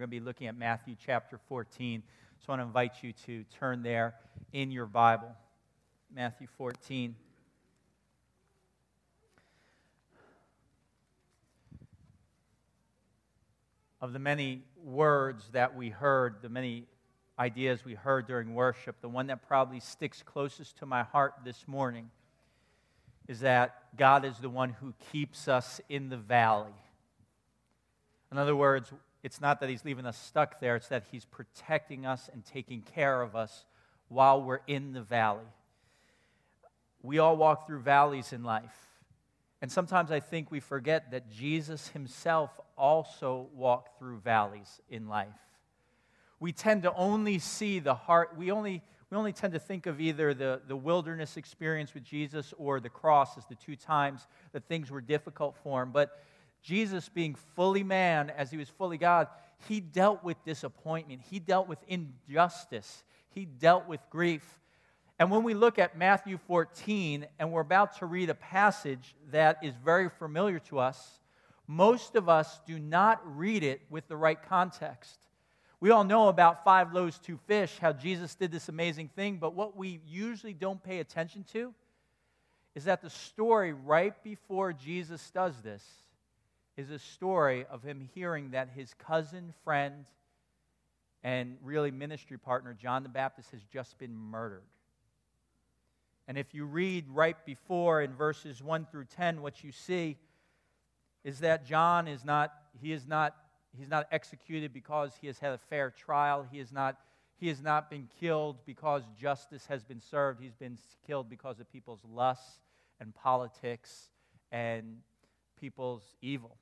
going to be looking at Matthew chapter 14. So I want to invite you to turn there in your Bible. Matthew 14. Of the many words that we heard, the many ideas we heard during worship, the one that probably sticks closest to my heart this morning is that God is the one who keeps us in the valley. In other words, it's not that He's leaving us stuck there, it's that He's protecting us and taking care of us while we're in the valley. We all walk through valleys in life. And sometimes I think we forget that Jesus Himself also walked through valleys in life. We tend to only see the heart, we only tend to think of either the wilderness experience with Jesus or the cross as the two times that things were difficult for Him. But Jesus, being fully man as He was fully God, He dealt with disappointment. He dealt with injustice. He dealt with grief. And when we look at Matthew 14, and we're about to read a passage that is very familiar to us, most of us do not read it with the right context. We all know about 5 loaves, 2 fish, how Jesus did this amazing thing, but what we usually don't pay attention to is that the story right before Jesus does this is a story of Him hearing that His cousin, friend, and really ministry partner, John the Baptist, has just been murdered. And if you read right before in verses 1 through 10, what you see is that John is not executed because he has had a fair trial. He has not been killed because justice has been served. He's been killed because of people's lusts and politics and people's evil.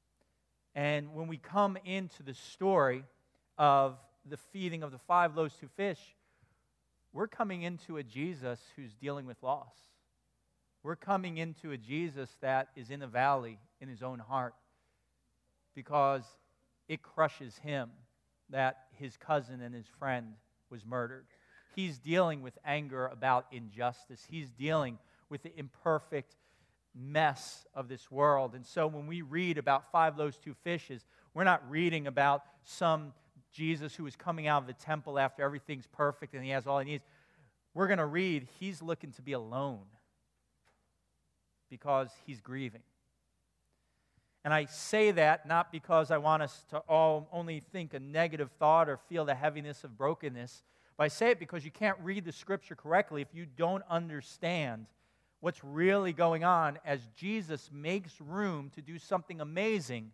And when we come into the story of the feeding of the 5 loaves, 2 fish, we're coming into a Jesus who's dealing with loss. We're coming into a Jesus that is in the valley in His own heart because it crushes Him that His cousin and His friend was murdered. He's dealing with anger about injustice. He's dealing with the imperfect mess of this world. And so when we read about 5 loaves, 2 fishes, we're not reading about some Jesus who is coming out of the temple after everything's perfect and He has all He needs. We're going to read, He's looking to be alone because He's grieving. And I say that not because I want us to all only think a negative thought or feel the heaviness of brokenness, but I say it because you can't read the Scripture correctly if you don't understand what's really going on as Jesus makes room to do something amazing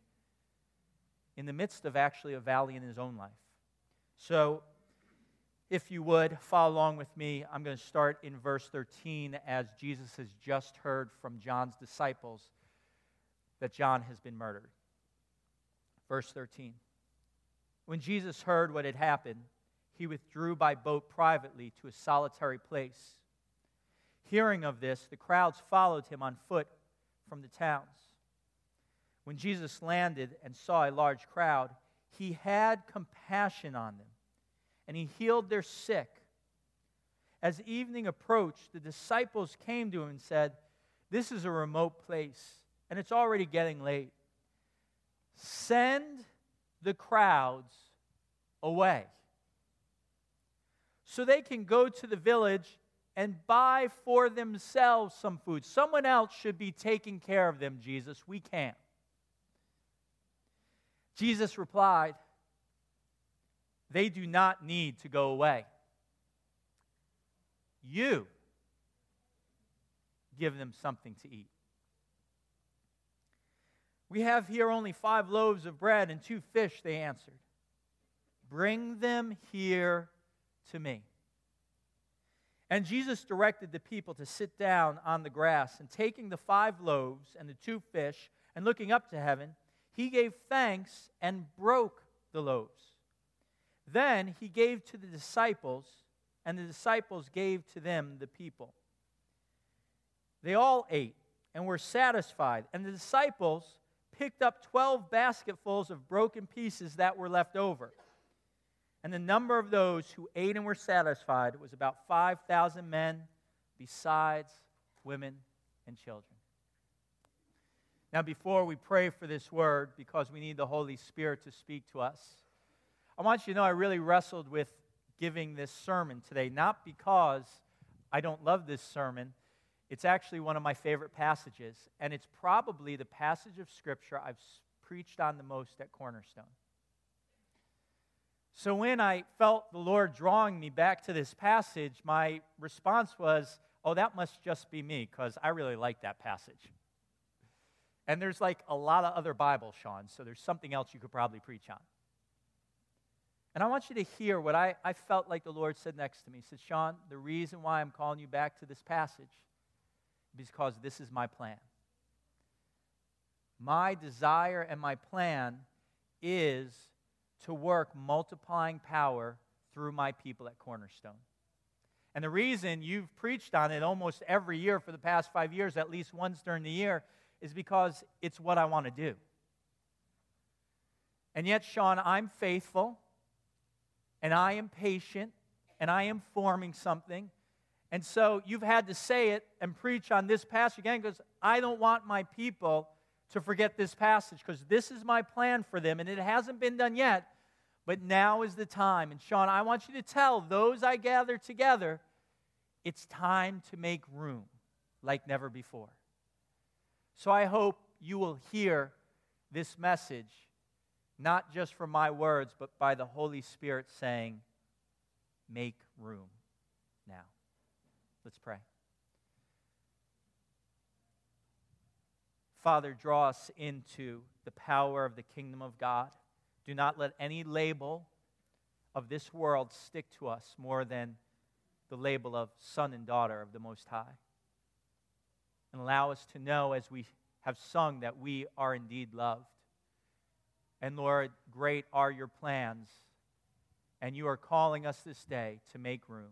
in the midst of actually a valley in His own life. So, if you would, follow along with me. I'm going to start in verse 13 as Jesus has just heard from John's disciples that John has been murdered. Verse 13. When Jesus heard what had happened, He withdrew by boat privately to a solitary place. Hearing of this, the crowds followed Him on foot from the towns. When Jesus landed and saw a large crowd, He had compassion on them, and He healed their sick. As evening approached, the disciples came to Him and said, "This is a remote place, and it's already getting late. Send the crowds away so they can go to the village and buy for themselves some food. Someone else should be taking care of them, Jesus. We can't." Jesus replied, "They do not need to go away. You give them something to eat." "We have here only 5 loaves of bread and 2 fish," they answered. "Bring them here to me." And Jesus directed the people to sit down on the grass, and taking the 5 loaves and the 2 fish, and looking up to heaven, He gave thanks and broke the loaves. Then He gave to the disciples, and the disciples gave to them the people. They all ate and were satisfied, and the disciples picked up 12 basketfuls of broken pieces that were left over. And the number of those who ate and were satisfied was about 5,000 men, besides women and children. Now, before we pray for this word, because we need the Holy Spirit to speak to us, I want you to know I really wrestled with giving this sermon today, not because I don't love this sermon. It's actually one of my favorite passages, and it's probably the passage of Scripture I've preached on the most at Cornerstone. So when I felt the Lord drawing me back to this passage, my response was, oh, that must just be me, because I really like that passage. And there's like a lot of other Bibles, Sean, so there's something else you could probably preach on. And I want you to hear what I felt like the Lord said next to me. He said, Sean, the reason why I'm calling you back to this passage is because this is my plan. My desire and my plan is to work multiplying power through my people at Cornerstone. And the reason you've preached on it almost every year for the past 5 years, at least once during the year, is because it's what I want to do. And yet, Sean, I'm faithful, and I am patient, and I am forming something. And so you've had to say it and preach on this passage again, because I don't want my people to forget this passage, because this is my plan for them, and it hasn't been done yet, but now is the time. And Sean, I want you to tell those I gather together, it's time to make room like never before. So I hope you will hear this message, not just from my words, but by the Holy Spirit saying, make room now. Let's pray. Father, draw us into the power of the kingdom of God. Do not let any label of this world stick to us more than the label of son and daughter of the Most High. And allow us to know, as we have sung, that we are indeed loved. And Lord, great are your plans, and you are calling us this day to make room.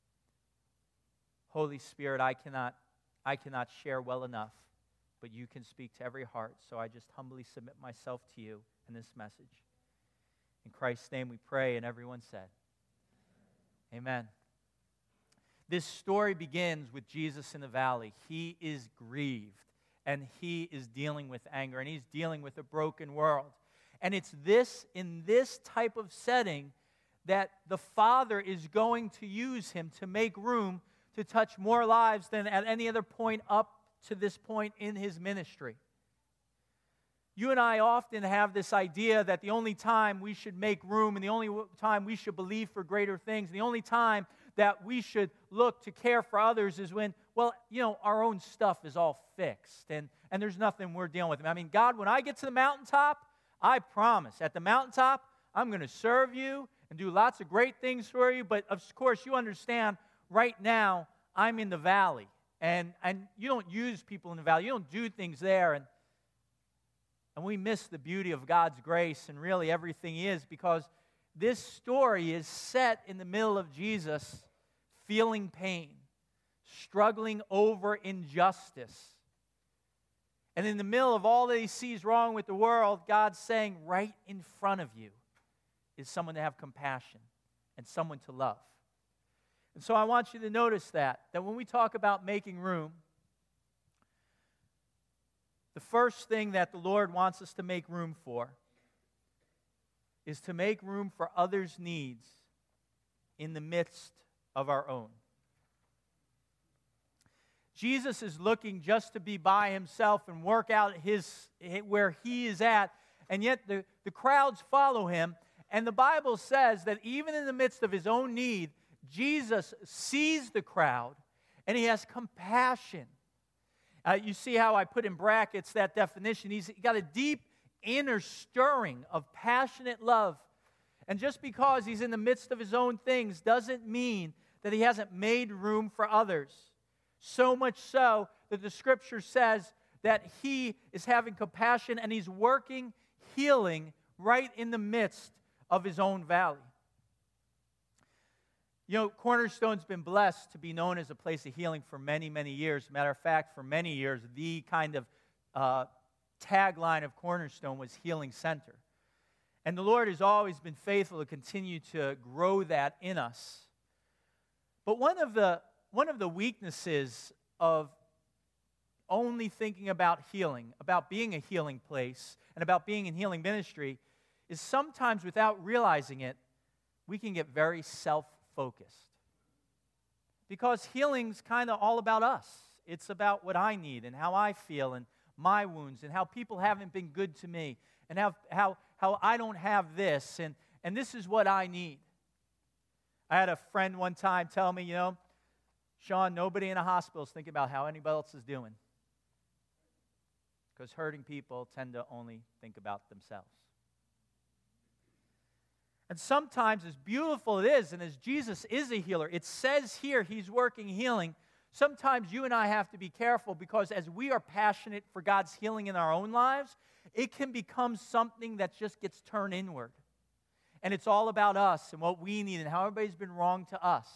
Holy Spirit, I cannot share well enough, but you can speak to every heart, so I just humbly submit myself to you in this message. In Christ's name we pray, and everyone said, amen. This story begins with Jesus in the valley. He is grieved, and he is dealing with anger, and he's dealing with a broken world. And it's in this type of setting that the Father is going to use him to make room to touch more lives than at any other point up to this point in his ministry. You and I often have this idea that the only time we should make room and the only time we should believe for greater things, the only time that we should look to care for others is when, our own stuff is all fixed and there's nothing we're dealing with. I mean, God, when I get to the mountaintop, I promise, at the mountaintop, I'm going to serve you and do lots of great things for you, but of course you understand right now I'm in the valley, and you don't use people in the valley. You don't do things there, and we miss the beauty of God's grace and really everything He is, because this story is set in the middle of Jesus feeling pain, struggling over injustice. And in the middle of all that He sees wrong with the world, God's saying, right in front of you is someone to have compassion and someone to love. And so I want you to notice that when we talk about making room, the first thing that the Lord wants us to make room for is to make room for others' needs in the midst of our own. Jesus is looking just to be by himself and work out where he is at, and yet the crowds follow him. And the Bible says that even in the midst of his own need, Jesus sees the crowd and he has compassion. You see how I put in brackets that definition. He's got a deep inner stirring of passionate love. And just because he's in the midst of his own things doesn't mean that he hasn't made room for others. So much so that the Scripture says that he is having compassion and he's working healing right in the midst of his own valley. You know, Cornerstone's been blessed to be known as a place of healing for many, many years. Matter of fact, for many years, the kind of tagline of Cornerstone was Healing Center. And the Lord has always been faithful to continue to grow that in us. But one of the weaknesses of only thinking about healing, about being a healing place, and about being in healing ministry, is sometimes without realizing it, we can get very self-focused. Because healing's kind of all about us. It's about what I need and how I feel and my wounds and how people haven't been good to me and how I don't have this and this is what I need. I had a friend one time tell me, Sean, nobody in a hospital is thinking about how anybody else is doing. Because hurting people tend to only think about themselves. And sometimes, as beautiful it is, and as Jesus is a healer, it says here he's working healing. Sometimes you and I have to be careful because as we are passionate for God's healing in our own lives, it can become something that just gets turned inward. And it's all about us and what we need and how everybody's been wrong to us.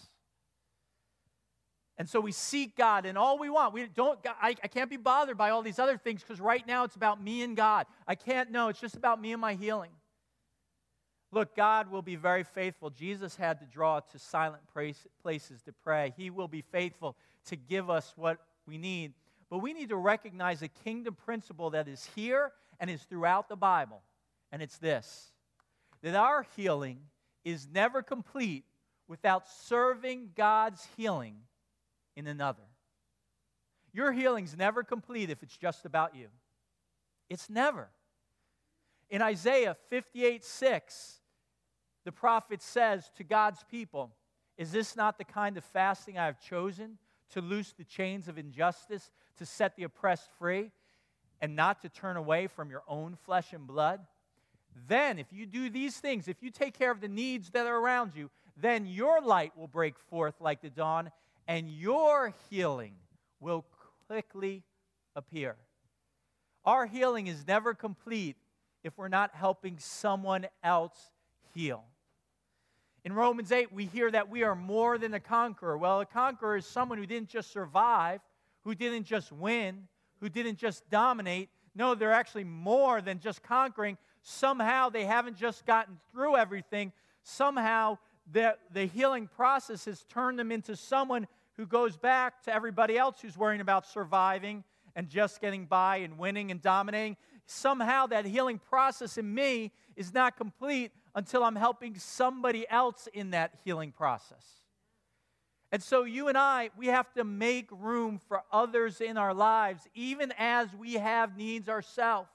And so we seek God and all we want. I can't be bothered by all these other things because right now it's about me and God. It's just about me and my healing. Look, God will be very faithful. Jesus had to draw to silent places to pray. He will be faithful to give us what we need. But we need to recognize a kingdom principle that is here and is throughout the Bible. And it's this, that our healing is never complete without serving God's healing in another. Your healing's never complete if it's just about you. It's never. In Isaiah 58:6, the prophet says to God's people, "Is this not the kind of fasting I have chosen, to loose the chains of injustice, to set the oppressed free, and not to turn away from your own flesh and blood? Then, if you do these things, if you take care of the needs that are around you, then your light will break forth like the dawn, and your healing will quickly appear." Our healing is never complete if we're not helping someone else heal. In Romans 8, we hear that we are more than a conqueror. Well, a conqueror is someone who didn't just survive, who didn't just win, who didn't just dominate. No, they're actually more than just conquering. Somehow they haven't just gotten through everything. Somehow the healing process has turned them into someone who goes back to everybody else who's worrying about surviving and just getting by and winning and dominating. Somehow that healing process in me is not complete until I'm helping somebody else in that healing process. And so you and I, we have to make room for others in our lives, even as we have needs ourselves.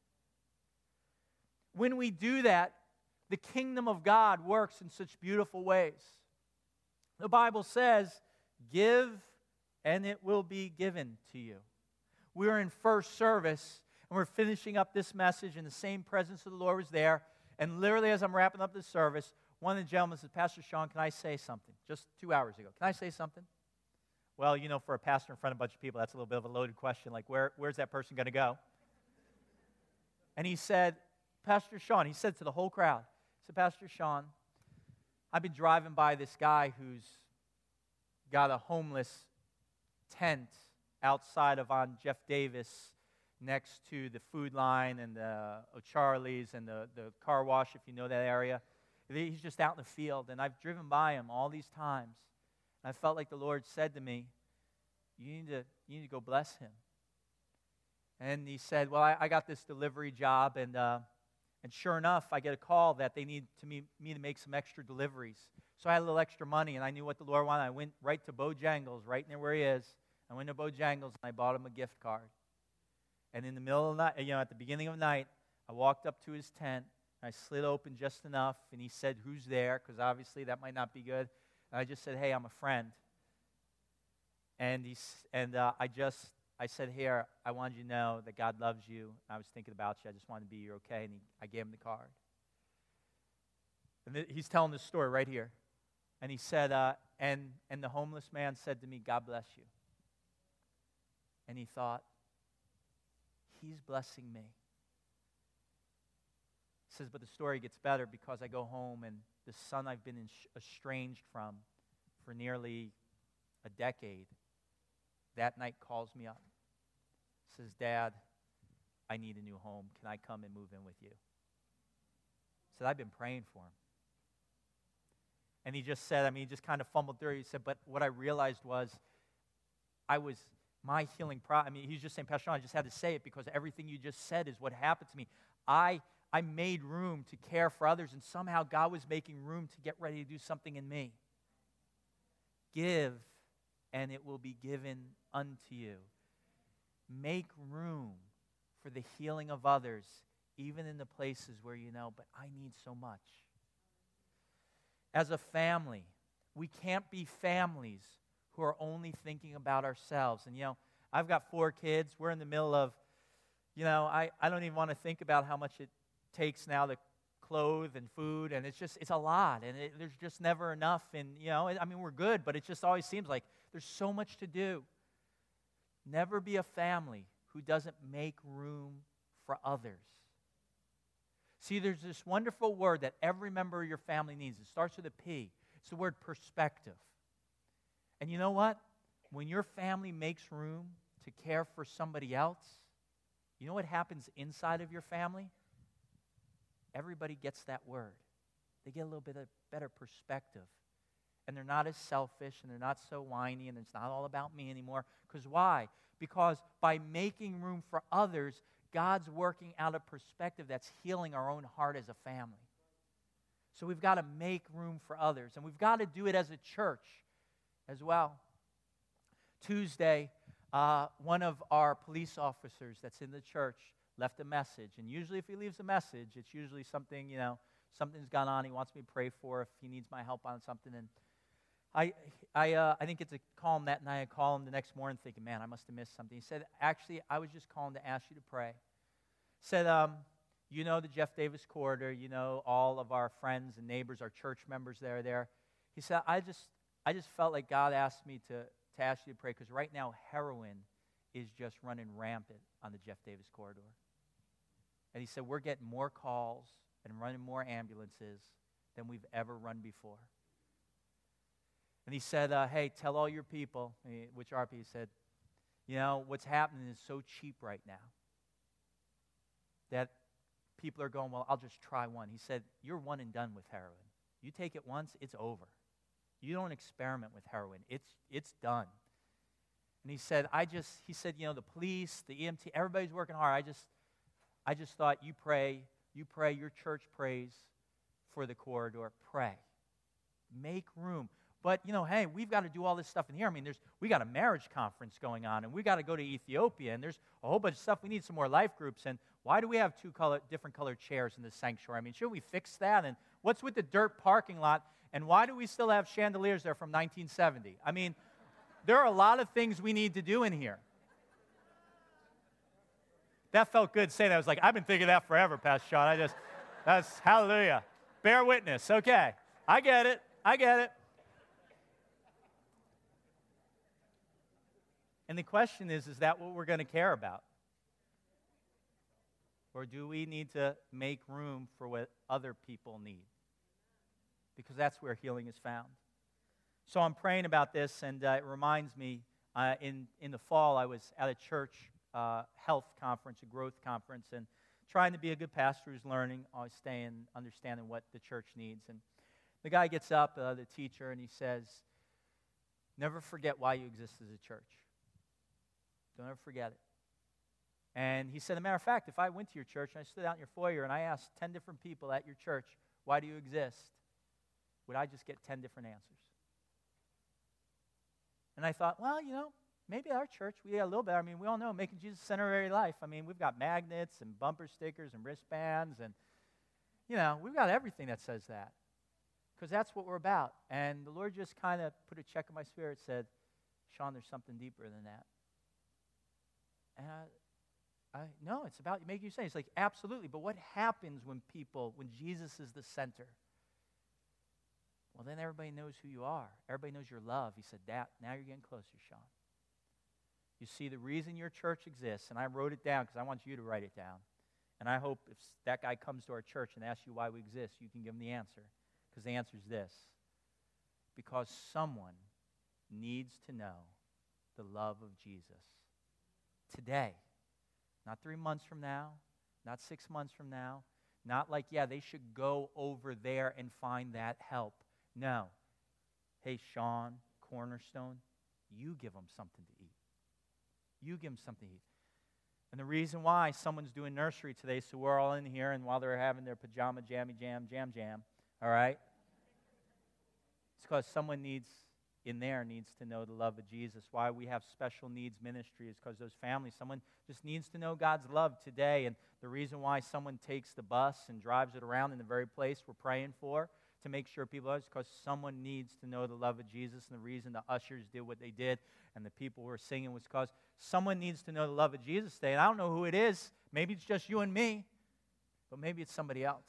When we do that, the kingdom of God works in such beautiful ways. The Bible says, "Give, and it will be given to you." We're in first service, and we're finishing up this message, and the same presence of the Lord was there. And literally, as I'm wrapping up this service, one of the gentlemen says, "Pastor Sean, can I say something?" Just 2 hours ago. "Can I say something?" Well, for a pastor in front of a bunch of people, that's a little bit of a loaded question. Like, where's that person going to go? And he said, "Pastor Sean," he said to the whole crowd, he said, "Pastor Sean, I've been driving by this guy who's got a homeless tent outside of on Jeff Davis next to the Food Line and the O'Charlie's and the car wash, if you know that area. He's just out in the field, and I've driven by him all these times. And I felt like the Lord said to me, you need to go bless him." And he said, "Well, I got this delivery job, and sure enough, I get a call that they need me to make some extra deliveries. So I had a little extra money, and I knew what the Lord wanted. I went right to Bojangles, right near where he is. I went to Bojangles, and I bought him a gift card. And in the middle of the night, at the beginning of the night, I walked up to his tent, and I slid open just enough, and he said, 'Who's there?' Because obviously that might not be good. And I just said, 'Hey, I'm a friend.' And I said, 'Here, I wanted you to know that God loves you. I was thinking about you. I just wanted to be you're okay.' And I gave him the card. And he's telling this story right here. And he said, and the homeless man said to me, 'God bless you.' And he thought, he's blessing me. He says, but the story gets better because I go home and the son I've been estranged from for nearly a decade, that night calls me up. Says, 'Dad, I need a new home. Can I come and move in with you?' Said, 'I've been praying for him.' And he just said, he just kind of fumbled through. He said, 'But what I realized was my healing he's just saying, Pastor Sean, I just had to say it because everything you just said is what happened to me. I I made room to care for others, and somehow God was making room to get ready to do something in me. Give, and it will be given unto you. Make room for the healing of others, even in the places where you know, but I need so much. As a family, we can't be families who are only thinking about ourselves. And, I've got 4 kids. We're in the middle of, I don't even want to think about how much it takes now to clothe and food, and it's a lot, and there's just never enough. And, we're good, but it just always seems like there's so much to do. Never be a family who doesn't make room for others. See, there's this wonderful word that every member of your family needs. It starts with a P. It's the word perspective. And you know what? When your family makes room to care for somebody else, you know what happens inside of your family? Everybody gets that word. They get a little bit of better perspective. And they're not as selfish, and they're not so whiny, and it's not all about me anymore. Because why? Because by making room for others, God's working out a perspective that's healing our own heart as a family. So we've got to make room for others, and we've got to do it as a church as well. Tuesday, one of our police officers that's in the church left a message, and usually if he leaves a message, it's usually something, something's gone on, he wants me to pray for, if he needs my help on something, and I didn't get to call him that night. I called him the next morning thinking, man, I must have missed something. He said, actually, I was just calling to ask you to pray. He said, the Jeff Davis corridor, all of our friends and neighbors, our church members that are there. He said, I just felt like God asked me to ask you to pray because right now heroin is just running rampant on the Jeff Davis corridor. And he said, we're getting more calls and running more ambulances than we've ever run before. And he said, hey, tell all your people, which are people, he said, what's happening is so cheap right now that people are going, well, I'll just try one. He said, you're one and done with heroin. You take it once, it's over. You don't experiment with heroin. It's done. And he said, the police, the EMT, everybody's working hard. I just thought you pray, your church prays for the corridor. Pray. Make room. But, hey, we've got to do all this stuff in here. We got a marriage conference going on, and we got to go to Ethiopia, and there's a whole bunch of stuff. We need some more life groups, and why do we have different colored chairs in the sanctuary? Should we fix that? And what's with the dirt parking lot? And why do we still have chandeliers there from 1970? There are a lot of things we need to do in here. That felt good saying that. I was like, I've been thinking that forever, Pastor Sean. That's hallelujah. Bear witness. Okay. I get it. And the question is that what we're going to care about? Or do we need to make room for what other people need? Because that's where healing is found. So I'm praying about this, and it reminds me, in the fall, I was at a church health conference, a growth conference, and trying to be a good pastor who's learning, always staying, understanding what the church needs. And the guy gets up, the teacher, and he says, never forget why you exist as a church. Don't ever forget it. And he said, as a matter of fact, if I went to your church and I stood out in your foyer and I asked 10 different people at your church, why do you exist? Would I just get 10 different answers? And I thought, well, maybe our church, we got a little bit. We all know making Jesus the center of every life. We've got magnets and bumper stickers and wristbands and, we've got everything that says that. Because that's what we're about. And the Lord just kind of put a check in my spirit, said, Sean, there's something deeper than that. And no, it's about making you say. It's like, absolutely. But what happens when Jesus is the center? Well, then everybody knows who you are. Everybody knows your love. He said, now you're getting closer, Sean. You see, the reason your church exists, and I wrote it down because I want you to write it down. And I hope if that guy comes to our church and asks you why we exist, you can give him the answer. Because the answer is this. Because someone needs to know the love of Jesus. Today. Not 3 months from now. Not 6 months from now. Not like, they should go over there and find that help. No. Hey, Sean, Cornerstone, you give them something to eat. You give them something to eat. And the reason why someone's doing nursery today, so we're all in here, and while they're having their pajama jammy jam, all right? It's because someone needs to know the love of Jesus. Why we have special needs ministry is because those families, someone just needs to know God's love today. And the reason why someone takes the bus and drives it around in the very place we're praying for to make sure people are, is because someone needs to know the love of Jesus. And the reason the ushers did what they did and the people who were singing was because someone needs to know the love of Jesus today. And I don't know who it is. Maybe it's just you and me, but maybe it's somebody else.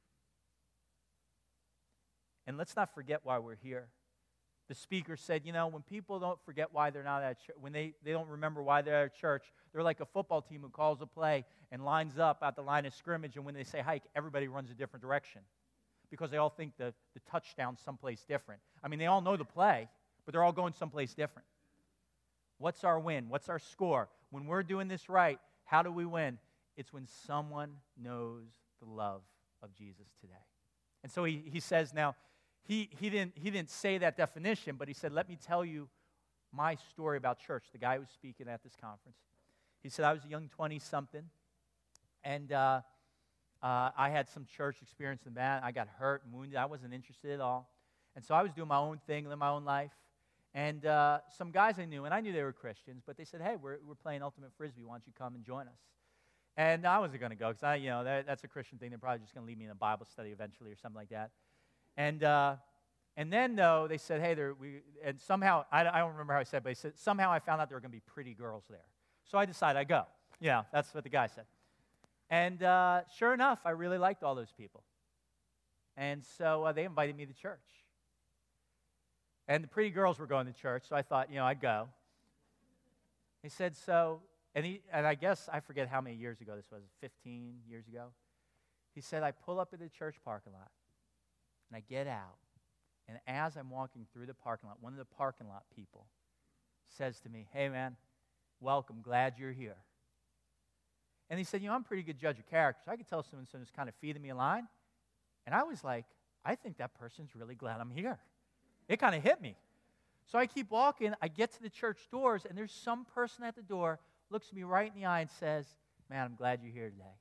And let's not forget why we're here. The speaker said, when people don't forget why they're not at church, when they don't remember why they're at church, they're like a football team who calls a play and lines up at the line of scrimmage, and when they say hike, everybody runs a different direction because they all think the touchdown's someplace different. I mean, they all know the play, but they're all going someplace different. What's our win? What's our score? When we're doing this right, how do we win? It's when someone knows the love of Jesus today. And so he says now, He didn't say that definition, but he said, let me tell you my story about church. The guy who was speaking at this conference. He said, I was a young 20-something, and I had some church experience in that. I got hurt and wounded. I wasn't interested at all. And so I was doing my own thing, living my own life. And some guys I knew, and I knew they were Christians, but they said, hey, we're playing Ultimate Frisbee. Why don't you come and join us? And I wasn't going to go because that's a Christian thing. They're probably just going to leave me in a Bible study eventually or something like that. And then, though, they said, hey, and somehow, I don't remember how I said, but they said, somehow I found out there were going to be pretty girls there. So I decided I'd go. Yeah, that's what the guy said. And sure enough, I really liked all those people. And so they invited me to church. And the pretty girls were going to church, so I thought, I'd go. He said, and I guess, I forget how many years ago this was, 15 years ago. He said, I pull up at the church parking lot. And I get out, and as I'm walking through the parking lot, one of the parking lot people says to me, hey, man, welcome, glad you're here. And he said, I'm a pretty good judge of character, so I could tell someone's kind of feeding me a line. And I was like, I think that person's really glad I'm here. It kind of hit me. So I keep walking, I get to the church doors, and there's some person at the door, looks me right in the eye and says, man, I'm glad you're here today.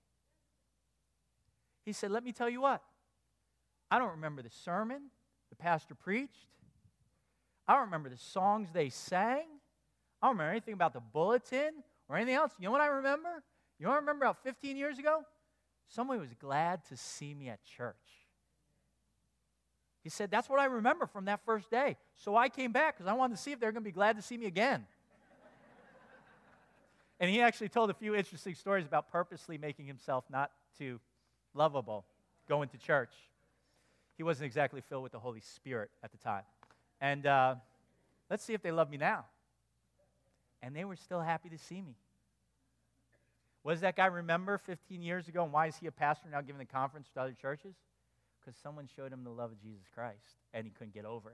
He said, let me tell you what. I don't remember the sermon the pastor preached. I don't remember the songs they sang. I don't remember anything about the bulletin or anything else. You know what I remember? You know what I remember about 15 years ago? Someone was glad to see me at church. He said, that's what I remember from that first day. So I came back because I wanted to see if they were going to be glad to see me again. And he actually told a few interesting stories about purposely making himself not too lovable going to church. He wasn't exactly filled with the Holy Spirit at the time. And let's see if they love me now. And they were still happy to see me. What does that guy remember 15 years ago, and why is he a pastor now giving a conference to other churches? Because someone showed him the love of Jesus Christ, and he couldn't get over it.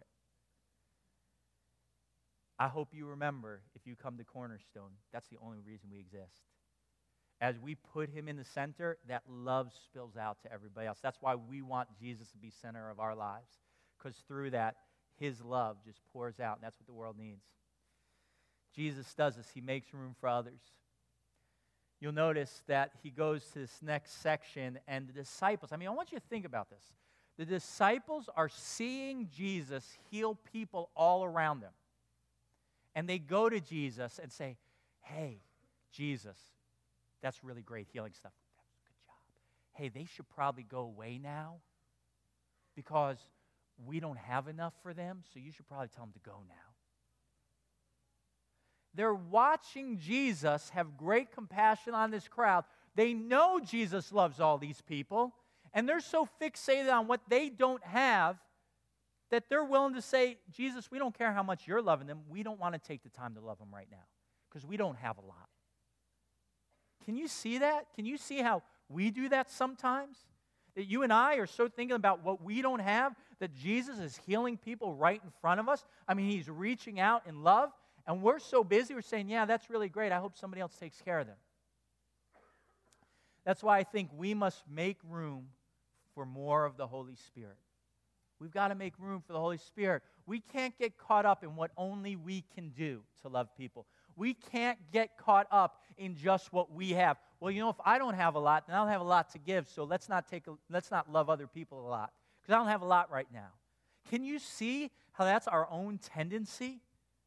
I hope you remember, if you come to Cornerstone, that's the only reason we exist. As we put him in the center, that love spills out to everybody else. That's why we want Jesus to be center of our lives, because through that, his love just pours out, and that's what the world needs. Jesus does this. He makes room for others. You'll notice that he goes to this next section, and the disciples, I want you to think about this. The disciples are seeing Jesus heal people all around them. And they go to Jesus and say, hey, Jesus, that's really great healing stuff. Good job. Hey, they should probably go away now because we don't have enough for them, so you should probably tell them to go now. They're watching Jesus have great compassion on this crowd. They know Jesus loves all these people, and they're so fixated on what they don't have that they're willing to say, Jesus, we don't care how much you're loving them. We don't want to take the time to love them right now because we don't have a lot. Can you see that? Can you see how we do that sometimes? That you and I are so thinking about what we don't have that Jesus is healing people right in front of us. He's reaching out in love, and we're so busy, we're saying, yeah, that's really great. I hope somebody else takes care of them. That's why I think we must make room for more of the Holy Spirit. We've got to make room for the Holy Spirit. We can't get caught up in what only we can do to love people. We can't get caught up in just what we have. Well, if I don't have a lot, then I don't have a lot to give, so let's not love other people a lot, because I don't have a lot right now. Can you see how that's our own tendency?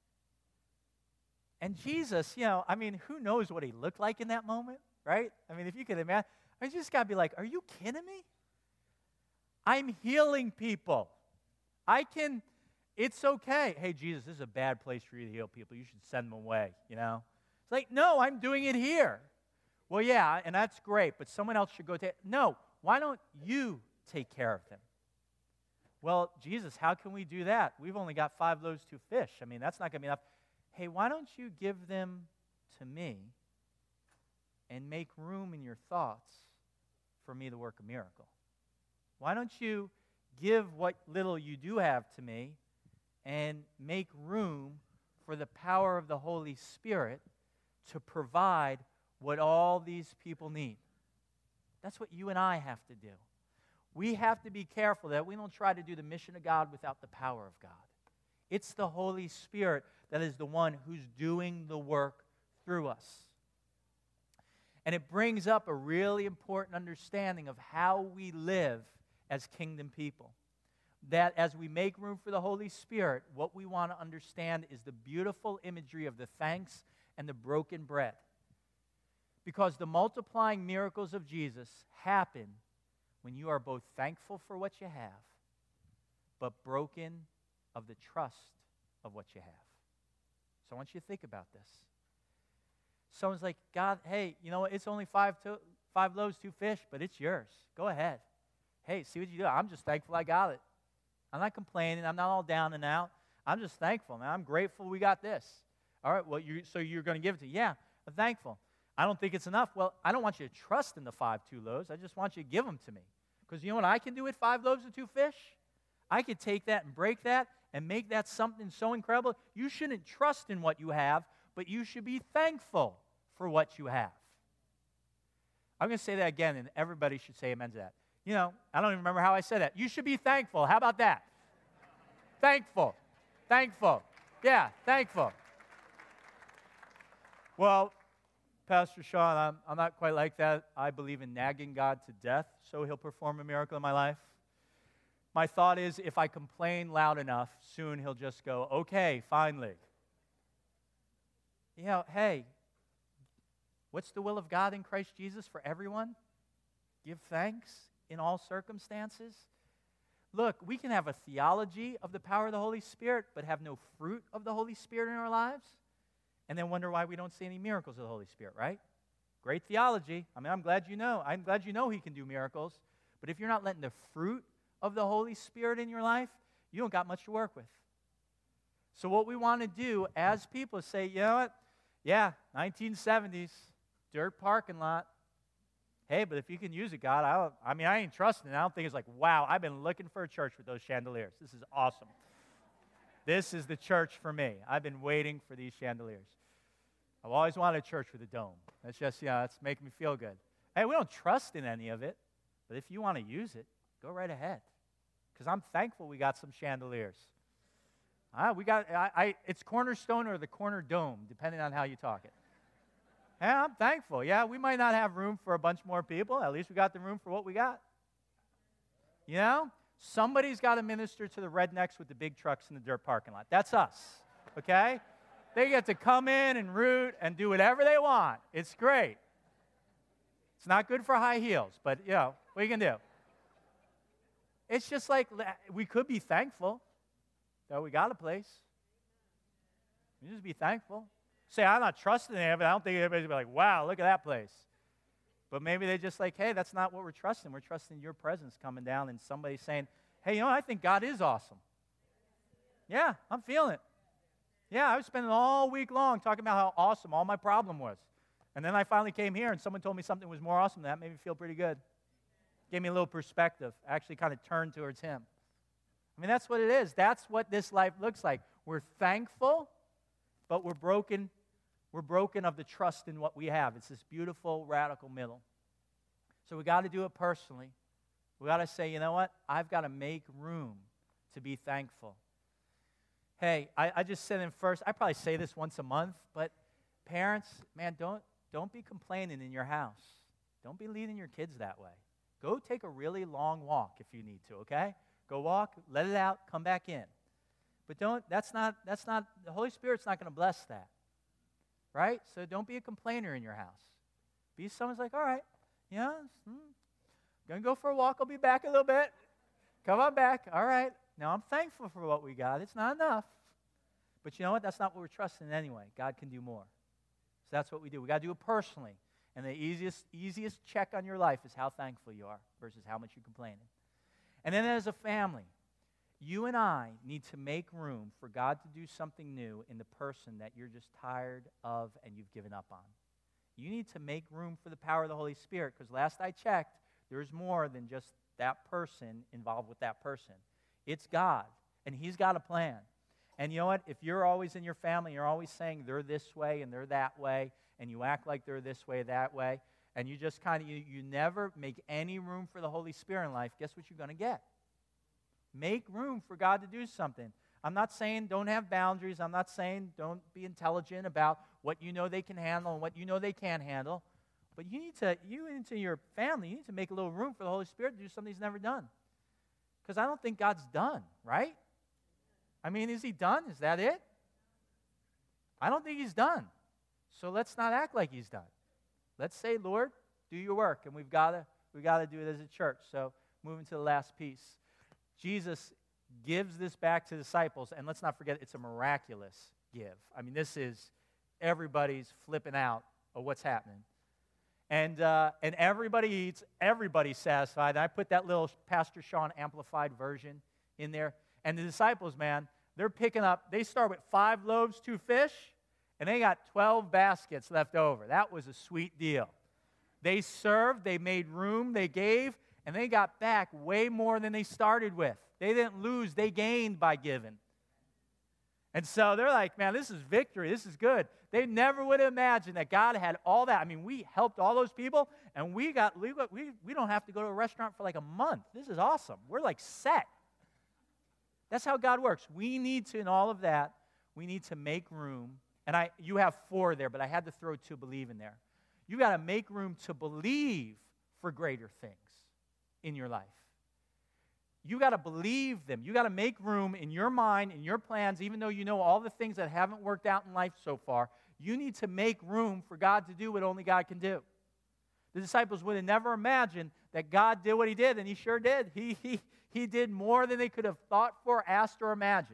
And Jesus, who knows what he looked like in that moment, right? If you could imagine, I just got to be like, are you kidding me? I'm healing people. It's okay. Hey, Jesus, this is a bad place for you to heal people. You should send them away, It's like, no, I'm doing it here. Well, yeah, and that's great, but someone else should go take. No, why don't you take care of them? Well, Jesus, how can we do that? We've only got 5 loaves, 2 fish. That's not going to be enough. Hey, why don't you give them to me and make room in your thoughts for me to work a miracle? Why don't you give what little you do have to me and make room for the power of the Holy Spirit to provide what all these people need? That's what you and I have to do. We have to be careful that we don't try to do the mission of God without the power of God. It's the Holy Spirit that is the one who's doing the work through us. And it brings up a really important understanding of how we live as kingdom people. That as we make room for the Holy Spirit, what we want to understand is the beautiful imagery of the thanks and the broken bread. Because the multiplying miracles of Jesus happen when you are both thankful for what you have, but broken of the trust of what you have. So I want you to think about this. Someone's like, God, hey, it's only 5 loaves, 2 fish, but it's yours. Go ahead. Hey, see what you do. I'm just thankful I got it. I'm not complaining. I'm not all down and out. I'm just thankful, man. I'm grateful we got this. All right, well, so you're going to give it to me? Yeah, I'm thankful. I don't think it's enough. Well, I don't want you to trust in the 5, 2 loaves. I just want you to give them to me. Because you know what I can do with 5 loaves and 2 fish? I could take that and break that and make that something so incredible. You shouldn't trust in what you have, but you should be thankful for what you have. I'm going to say that again, and everybody should say amen to that. I don't even remember how I said that. You should be thankful. How about that? Thankful. Thankful. Yeah, thankful. Well, Pastor Sean, I'm not quite like that. I believe in nagging God to death so he'll perform a miracle in my life. My thought is if I complain loud enough, soon he'll just go, okay, finally. Hey, what's the will of God in Christ Jesus for everyone? Give thanks in all circumstances. Look, we can have a theology of the power of the Holy Spirit, but have no fruit of the Holy Spirit in our lives, and then wonder why we don't see any miracles of the Holy Spirit, right? Great theology. I'm glad you know. I'm glad you know he can do miracles. But if you're not letting the fruit of the Holy Spirit in your life, you don't got much to work with. So what we want to do as people is say, you know what? Yeah, 1970s, dirt parking lot. Hey, but if you can use it, God, I ain't trusting it. I don't think it's like, wow, I've been looking for a church with those chandeliers. This is awesome. This is the church for me. I've been waiting for these chandeliers. I've always wanted a church with a dome. That's just, that's making me feel good. Hey, we don't trust in any of it, but if you want to use it, go right ahead. Because I'm thankful we got some chandeliers. It's cornerstone or the corner dome, depending on how you talk it. Yeah, I'm thankful. Yeah, we might not have room for a bunch more people. At least we got the room for what we got. Somebody's got to minister to the rednecks with the big trucks in the dirt parking lot. That's us, okay? They get to come in and root and do whatever they want. It's great. It's not good for high heels, but, what are you going to do? It's just like we could be thankful that we got a place. You just be thankful. Say, I'm not trusting it, but I don't think everybody's going to be like, wow, look at that place. But maybe they just like, hey, that's not what we're trusting. We're trusting your presence coming down and somebody saying, hey, I think God is awesome. Yeah, I'm feeling it. Yeah, I was spending all week long talking about how awesome all my problem was. And then I finally came here and someone told me something was more awesome than that. Made me feel pretty good. Gave me a little perspective. Actually kind of turned towards him. That's what it is. That's what this life looks like. We're thankful, but we're broken. We're broken of the trust in what we have. It's this beautiful, radical middle. So we got to do it personally. We got to say, you know what? I've got to make room to be thankful. Hey, I just said in first, I probably say this once a month, but parents, man, don't be complaining in your house. Don't be leading your kids that way. Go take a really long walk if you need to, okay? Go walk, let it out, come back in. But that's not, the Holy Spirit's not going to bless that, right? So don't be a complainer in your house. Be someone's like, all right, yeah, going to go for a walk, I'll be back a little bit. Come on back, all right. Now I'm thankful for what we got. It's not enough. But you know what? That's not what we're trusting in anyway. God can do more. So that's what we do. We got to do it personally. And the easiest check on your life is how thankful you are versus how much you're complaining. And then as a family, you and I need to make room for God to do something new in the person that you're just tired of and you've given up on. You need to make room for the power of the Holy Spirit, because last I checked, there's more than just that person involved with that person. It's God, and He's got a plan. And you know what? If you're always in your family, you're always saying they're this way and they're that way, and you act like they're this way, that way, and you just kind of, you never make any room for the Holy Spirit in life, guess what you're going to get? Make room for God to do something. I'm not saying don't have boundaries. I'm not saying don't be intelligent about what you know they can handle and what you know they can't handle. But you into your family, you need to make a little room for the Holy Spirit to do something He's never done. Because I don't think God's done, right? I mean, is He done? Is that it? I don't think He's done. So let's not act like He's done. Let's say, Lord, do your work. And we've got to do it as a church. So moving to the last piece. Jesus gives this back to the disciples. And let's not forget, it's a miraculous give. I mean, this is everybody's flipping out of what's happening. And everybody eats, everybody's satisfied. And I put that little Pastor Sean amplified version in there. And the disciples, man, they're picking up, they start with 5 loaves, 2 fish, and they got 12 baskets left over. That was a sweet deal. They served, they made room, they gave, and they got back way more than they started with. They didn't lose, they gained by giving. And so they're like, man, this is victory, this is good. They never would have imagined that God had all that. I mean, we helped all those people, and we don't have to go to a restaurant for like a month. This is awesome. We're like set. That's how God works. We need to, in all of that, we need to make room. And you have 4 there, but I had to throw 2 believe in there. You got to make room to believe for greater things in your life. You got to believe them. You got to make room in your mind, in your plans, even though you know all the things that haven't worked out in life so far. You need to make room for God to do what only God can do. The disciples would have never imagined that God did what He did, and He sure did. He did more than they could have thought for, asked, or imagined.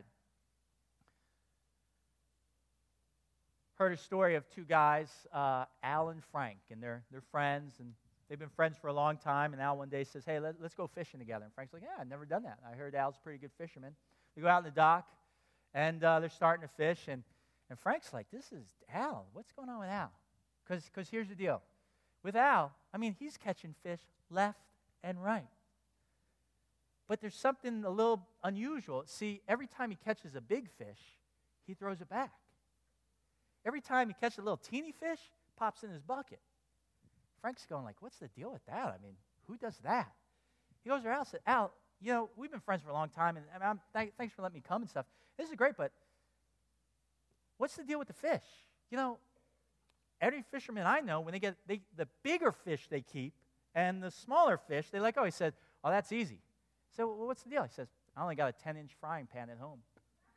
Heard a story of 2 guys, Al and Frank, and they're friends, and they've been friends for a long time. And Al one day says, hey, let's go fishing together. And Frank's like, yeah, I've never done that. I heard Al's a pretty good fisherman. They go out in the dock, and they're starting to fish, and Frank's like, this is Al. What's going on with Al? Because here's the deal. With Al, I mean, he's catching fish left and right. But there's something a little unusual. See, every time he catches a big fish, he throws it back. Every time he catches a little teeny fish, pops in his bucket. Frank's going like, what's the deal with that? I mean, who does that? He goes to Al and said, Al, you know, we've been friends for a long time, and thanks for letting me come and stuff. This is great, but what's the deal with the fish? You know, every fisherman I know, when they get the bigger fish they keep, and the smaller fish, they let go. He said, oh, that's easy. So well, what's the deal? He says, I only got a 10-inch frying pan at home.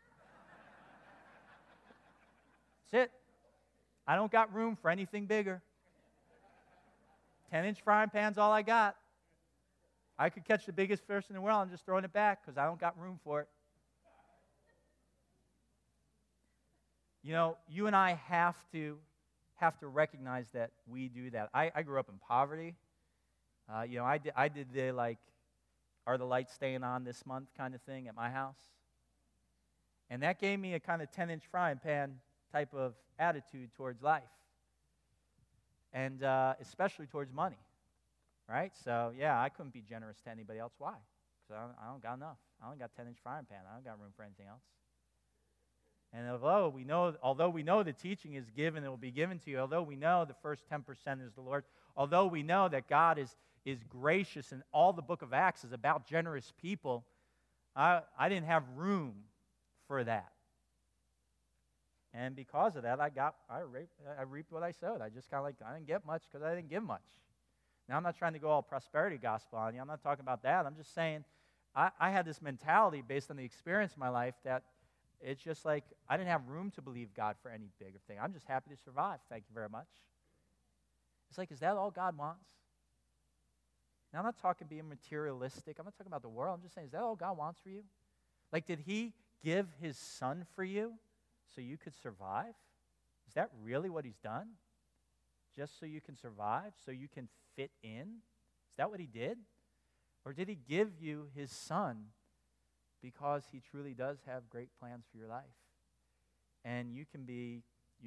That's it. I don't got room for anything bigger. 10-inch frying pan's all I got. I could catch the biggest fish in the world and just throwing it back because I don't got room for it. You know, you and I have to recognize that we do that. I grew up in poverty. You know, I did the like, are the lights staying on this month kind of thing at my house. And that gave me a kind of 10-inch frying pan type of attitude towards life. And especially towards money, right? So, yeah, I couldn't be generous to anybody else. Why? Because I don't got enough. I only got 10-inch frying pan. I don't got room for anything else. And although we know the teaching is given, it will be given to you, although we know the first 10% is the Lord, although we know that God is gracious and all the book of Acts is about generous people, I didn't have room for that. And because of that, I reaped what I sowed. I just kind of like, I didn't get much because I didn't give much. Now, I'm not trying to go all prosperity gospel on you. I'm not talking about that. I'm just saying I had this mentality based on the experience of my life that it's just like I didn't have room to believe God for any bigger thing. I'm just happy to survive. Thank you very much. It's like, is that all God wants? Now, I'm not talking being materialistic. I'm not talking about the world. I'm just saying, is that all God wants for you? Like, did he give his son for you so you could survive? Is that really what he's done? Just so you can survive, so you can fit in? Is that what he did? Or did he give you his son because he truly does have great plans for your life? And you can be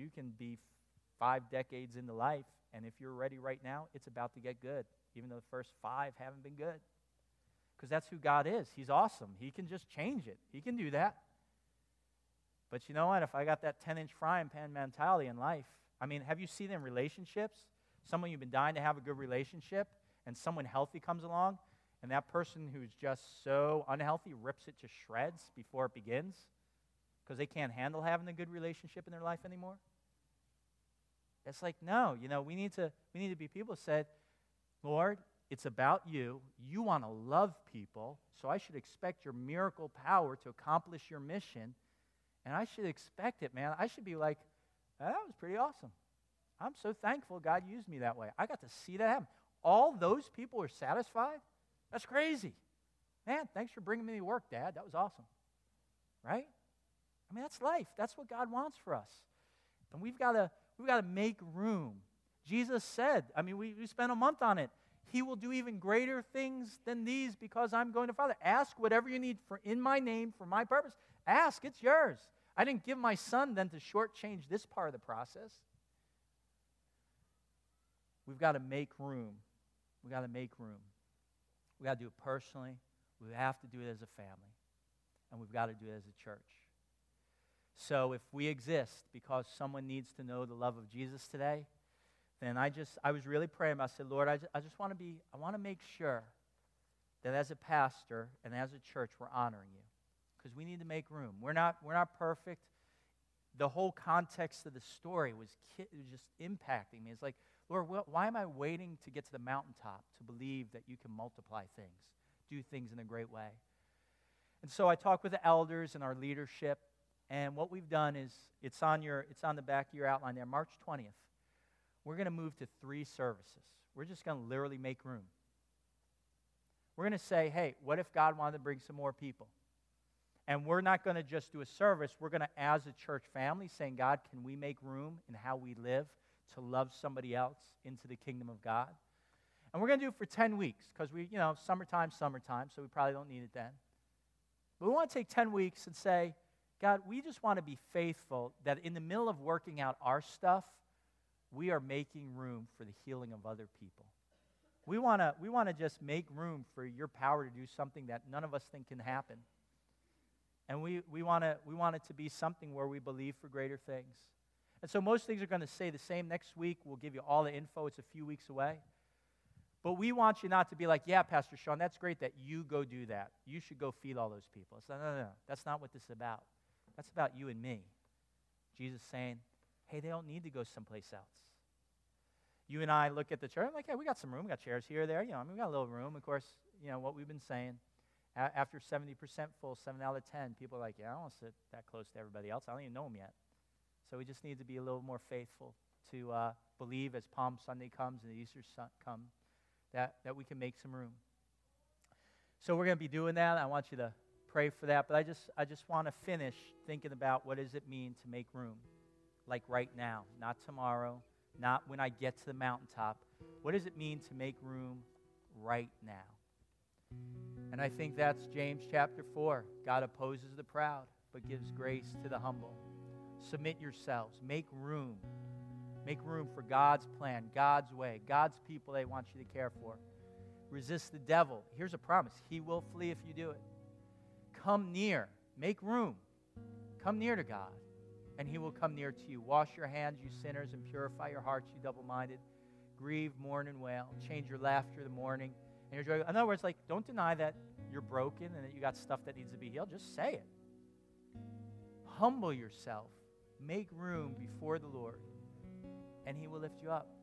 5 decades into life, and if you're ready right now, it's about to get good, even though the first 5 haven't been good. Because that's who God is. He's awesome. He can just change it. He can do that. But you know what? If I got that 10-inch frying pan mentality in life, I mean, have you seen in relationships, someone you've been dying to have a good relationship, and someone healthy comes along, and that person who's just so unhealthy rips it to shreds before it begins because they can't handle having a good relationship in their life anymore? It's like, no, we need to be people who said, Lord, it's about you. You want to love people, so I should expect your miracle power to accomplish your mission, and I should expect it, man. I should be like, that was pretty awesome. I'm so thankful God used me that way. I got to see that happen. All those people are satisfied? That's crazy. Man, thanks for bringing me to work, Dad. That was awesome. Right? I mean, that's life. That's what God wants for us. And we've got to make room. Jesus said, I mean, we spent a month on it. He will do even greater things than these because I'm going to Father. Ask whatever you need for in my name, for my purpose. Ask, it's yours. I didn't give my son then to shortchange this part of the process. We've got to make room. We've got to make room. We've got to do it personally. We have to do it as a family. And we've got to do it as a church. So if we exist because someone needs to know the love of Jesus today, then I was really praying. I said, Lord, I just want to make sure that as a pastor and as a church, we're honoring you. Because we need to make room. We're not perfect. The whole context of the story was just impacting me. It's like, Lord, why am I waiting to get to the mountaintop to believe that you can multiply things, do things in a great way? And so I talked with the elders and our leadership, and what we've done is it's on the back of your outline there, March 20th. We're going to move to 3 services. We're just going to literally make room. We're going to say, hey, what if God wanted to bring some more people? And we're not going to just do a service. We're going to, as a church family, saying, God, can we make room in how we live to love somebody else into the kingdom of God? And we're going to do it for 10 weeks because summertime, so we probably don't need it then. But we want to take 10 weeks and say, God, we just want to be faithful that in the middle of working out our stuff, we are making room for the healing of other people. We want to just make room for your power to do something that none of us think can happen. And we want it to be something where we believe for greater things. And so most things are going to stay the same. Next week, we'll give you all the info. It's a few weeks away. But we want you not to be like, yeah, Pastor Sean, that's great that you go do that. You should go feed all those people. It's no. That's not what this is about. That's about you and me. Jesus saying, hey, they don't need to go someplace else. You and I look at the church, I'm like, hey, we got some room. We got chairs here or there. We got a little room. Of course, what we've been saying. After 70% full, 7 out of 10, people are like, yeah, I don't want to sit that close to everybody else. I don't even know them yet. So we just need to be a little more faithful to believe as Palm Sunday comes and Easter comes that we can make some room. So we're going to be doing that. I want you to pray for that. But I just want to finish thinking about what does it mean to make room, like right now, not tomorrow, not when I get to the mountaintop. What does it mean to make room right now? And I think that's James chapter 4. God opposes the proud, but gives grace to the humble. Submit yourselves. Make room. Make room for God's plan, God's way, God's people they want you to care for. Resist the devil. Here's a promise. He will flee if you do it. Come near. Make room. Come near to God, and he will come near to you. Wash your hands, you sinners, and purify your hearts, you double-minded. Grieve, mourn, and wail. Change your laughter to mourning and your joy. In other words, don't deny that you're broken and that you got stuff that needs to be healed. Just say it. Humble yourself. Make room before the Lord, and he will lift you up.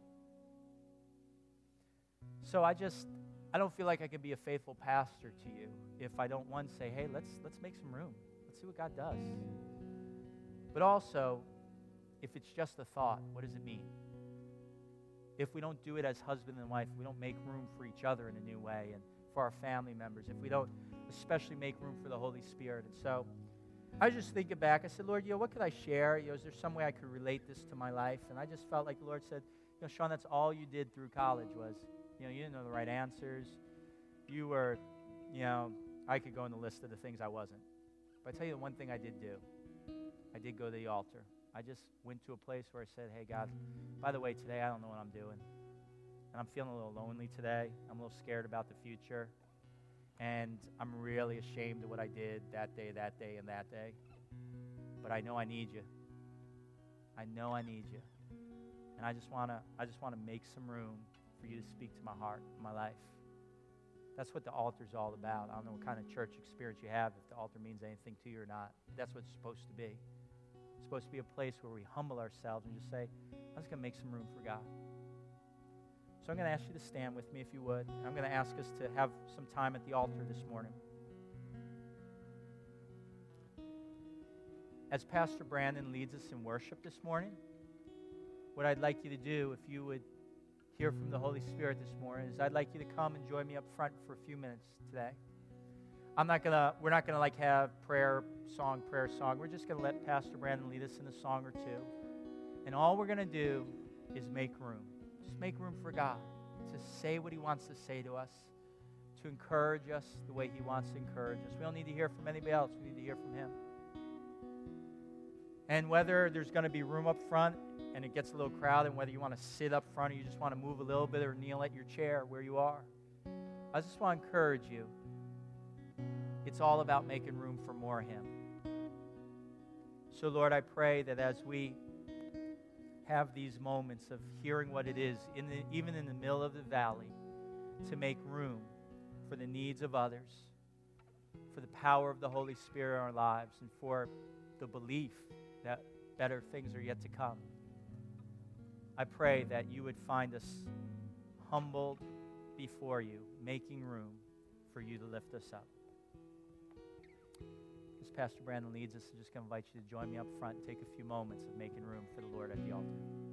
So I don't feel like I can be a faithful pastor to you if I don't, one, say, hey, let's make some room. Let's see what God does. But also, if it's just a thought, what does it mean? If we don't do it as husband and wife, we don't make room for each other in a new way and for our family members, if we don't especially make room for the Holy Spirit. And so I was just thinking back. I said, Lord, what could I share? Is there some way I could relate this to my life? And I just felt like the Lord said, Sean, that's all you did through college was, you didn't know the right answers. You were, I could go on the list of the things I wasn't. But I tell you the one thing I did do. I did go to the altar. I just went to a place where I said, hey, God, by the way, today I don't know what I'm doing. And I'm feeling a little lonely today. I'm a little scared about the future. And I'm really ashamed of what I did that day, and that day. But I know I need you. I know I need you. And I just want to make some room for you to speak to my heart, my life. That's what the altar's all about. I don't know what kind of church experience you have, if the altar means anything to you or not. That's what it's supposed to be. It's supposed to be a place where we humble ourselves and just say, I'm just going to make some room for God. So I'm going to ask you to stand with me if you would. I'm going to ask us to have some time at the altar this morning. As Pastor Brandon leads us in worship this morning, what I'd like you to do, if you would hear from the Holy Spirit this morning, is I'd like you to come and join me up front for a few minutes today. We're not gonna have prayer song. We're just gonna let Pastor Brandon lead us in a song or two. And all we're gonna do is make room. Just make room for God to say what he wants to say to us, to encourage us the way he wants to encourage us. We don't need to hear from anybody else. We need to hear from him. And whether there's going to be room up front and it gets a little crowded, and whether you want to sit up front or you just want to move a little bit or kneel at your chair where you are, I just want to encourage you. It's all about making room for more of him. So, Lord, I pray that as we have these moments of hearing what it is, even in the middle of the valley, to make room for the needs of others, for the power of the Holy Spirit in our lives, and for the belief that better things are yet to come. I pray that you would find us humbled before you, making room for you to lift us up. As Pastor Brandon leads us, I'm just going to invite you to join me up front and take a few moments of making room for the Lord at the altar.